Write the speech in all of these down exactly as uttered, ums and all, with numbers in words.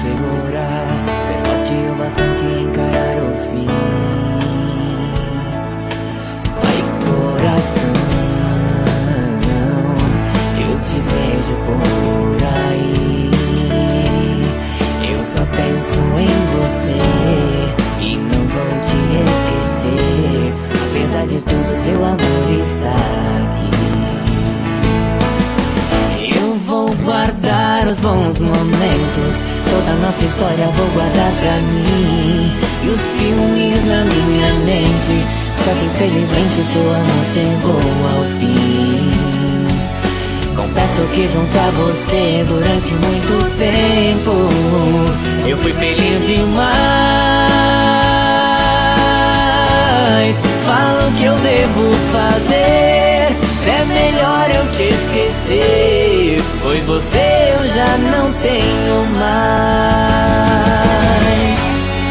segurar, ser forte o bastante e encarar o fim. Vai, coração, eu te vejo por aí. Eu só penso em você e não vou te esquecer. Apesar de tudo, seu amor está aqui. Eu vou guardar os bons momentos, toda nossa história vou guardar pra mim. E os filmes na minha mente, só que infelizmente seu amor chegou ao fim. Confesso que junto a você durante muito tempo eu fui feliz demais. Falam que eu devo fazer, se é melhor eu te esquecer, pois você eu já não tenho mais.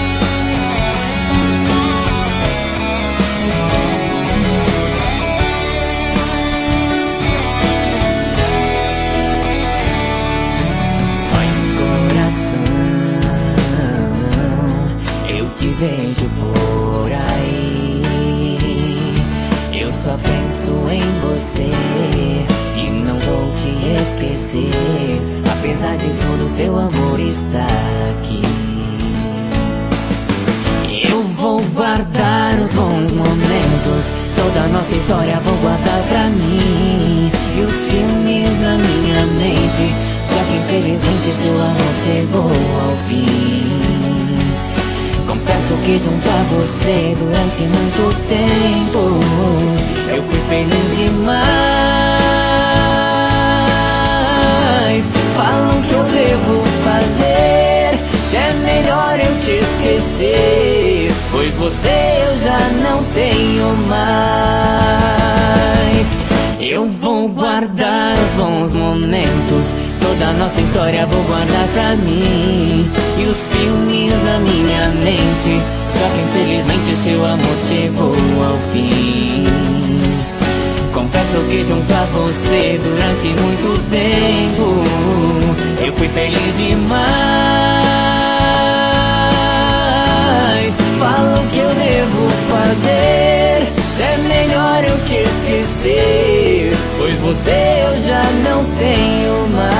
Te vejo por aí, eu só penso em você e não vou te esquecer. Apesar de tudo, seu amor está aqui. Eu vou guardar os bons momentos, toda nossa história vou guardar pra mim. E os filmes na minha mente, só que infelizmente seu amor chegou ao fim. Confesso que junto a você durante muito tempo eu fui feliz demais. Falam que eu devo fazer, se é melhor eu te esquecer, pois você eu já não tenho mais. Eu vou guardar os bons momentos, toda nossa história vou guardar pra mim. E os filmes na minha mente, só que infelizmente seu amor chegou ao fim. Confesso que junto a você durante muito tempo eu fui feliz demais. Falam que eu devo fazer, se é melhor eu te esquecer, pois você eu já não tenho mais.